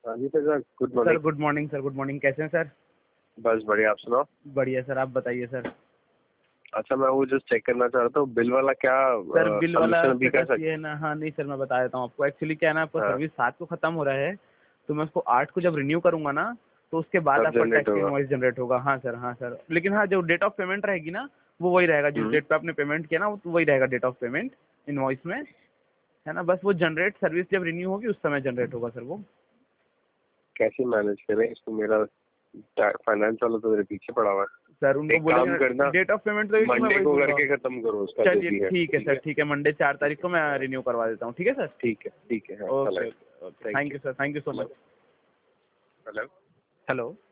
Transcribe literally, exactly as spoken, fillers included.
हाँ जी sir, good sir morning. Good morning sir, good morning. कैसे हैं सर? बस बढ़िया, आप सुनाओ। बढ़िया सर, आप बताइए सर। अच्छा, मैं वो जस्ट चेक करना चाह रहा था, बिल वाला क्या सर बिल वाला सोल्यूशन अभी कर स्टेटस सकते? ये है ना, हाँ नहीं सर मैं बता देता हूँ आपको। एक्चुअली क्या है ना, आपका हाँ, सर्विस सात को खत्म हो रहा है, तो मैं उसको आठ को जब रिन्यू करूंगा ना, तो उसके बाद तब आपका जनरेट टैक्स होगा। इनवॉइस जनरेट होगा। हाँ सर, हाँ सर, लेकिन हाँ जो डेट ऑफ पेमेंट रहेगी ना, वो वही रहेगा जिस हम्म। डेट पे आपने पेमेंट किया ना, वो वही रहेगा डेट ऑफ पेमेंट इनवॉइस में, है ना। बस वो जनरेट सर्विस जब रिन्यू होगी उस समय जनरेट होगा सर वो। कैसे मैनेज करें इसको? मेरा फाइनेंस वाला तो मेरे पीछे पड़ा हुआ सर है। उनको एक काम बोलेंगे करना, डेट ऑफ पेमेंट लगेगी, मैं मंडे वही को दूंगा। करके खत्म करो उसका जो चलिए भी है। ठीक है ठीक सर, है, ठीक है, मंडे चार ठीक तारीख को मैं रिन्यू करवा देता हूँ, ठीक है सर। है, ठीक है, ठीक है, हाँ, ओके चलेगा। Okay okay, thank thank you. You sir, thank you so hello much. Hello hello.